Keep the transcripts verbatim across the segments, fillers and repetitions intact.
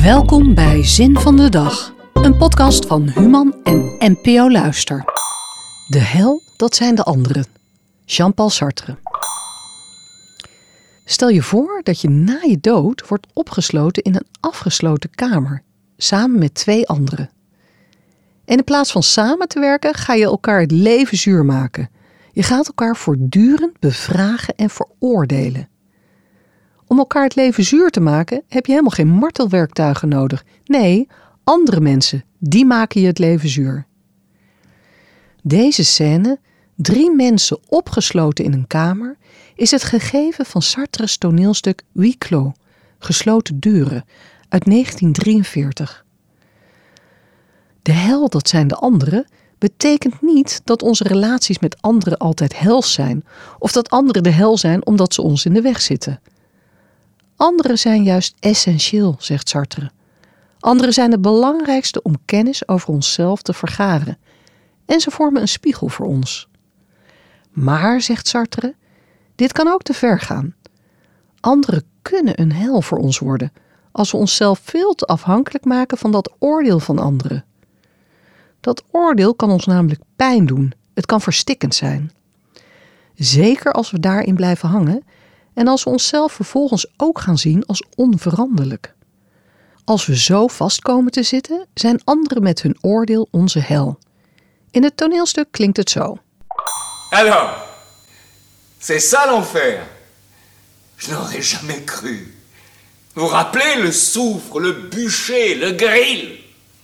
Welkom bij Zin van de Dag, een podcast van Human en N P O Luister. De hel, dat zijn de anderen. Jean-Paul Sartre. Stel je voor dat je na je dood wordt opgesloten in een afgesloten kamer, samen met twee anderen. En in plaats van samen te werken, ga je elkaar het leven zuur maken. Je gaat elkaar voortdurend bevragen en veroordelen. Om elkaar het leven zuur te maken, heb je helemaal geen martelwerktuigen nodig. Nee, andere mensen, die maken je het leven zuur. Deze scène, drie mensen opgesloten in een kamer, is het gegeven van Sartre's toneelstuk Huis clos, Gesloten deuren, uit negentien drieënveertig. De hel, dat zijn de anderen, betekent niet dat onze relaties met anderen altijd hels zijn, of dat anderen de hel zijn omdat ze ons in de weg zitten. Anderen zijn juist essentieel, zegt Sartre. Anderen zijn het belangrijkste om kennis over onszelf te vergaren. En ze vormen een spiegel voor ons. Maar, zegt Sartre, dit kan ook te ver gaan. Anderen kunnen een hel voor ons worden, als we onszelf veel te afhankelijk maken van dat oordeel van anderen. Dat oordeel kan ons namelijk pijn doen. Het kan verstikkend zijn. Zeker als we daarin blijven hangen en als we onszelf vervolgens ook gaan zien als onveranderlijk. Als we zo vast komen te zitten, zijn anderen met hun oordeel onze hel. In het toneelstuk klinkt het zo. Alors, c'est ça l'enfer. Je n'aurais jamais cru. Vous rappelez le soufre, le bûcher, le grill?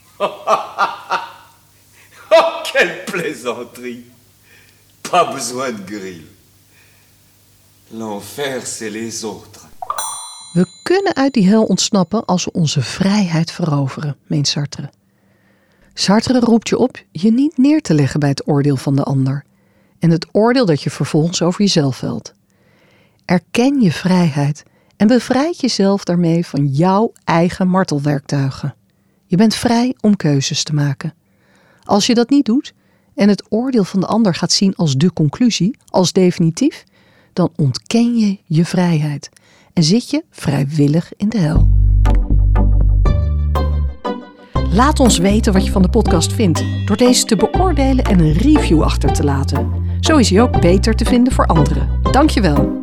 Oh, quelle plaisanterie! Pas besoin de grill. L'enfer, c'est les autres. We kunnen uit die hel ontsnappen als we onze vrijheid veroveren, meent Sartre. Sartre roept je op je niet neer te leggen bij het oordeel van de ander en het oordeel dat je vervolgens over jezelf velt. Erken je vrijheid en bevrijd jezelf daarmee van jouw eigen martelwerktuigen. Je bent vrij om keuzes te maken. Als je dat niet doet en het oordeel van de ander gaat zien als de conclusie, als definitief, dan ontken je je vrijheid en zit je vrijwillig in de hel. Laat ons weten wat je van de podcast vindt door deze te beoordelen en een review achter te laten. Zo is hij ook beter te vinden voor anderen. Dankjewel.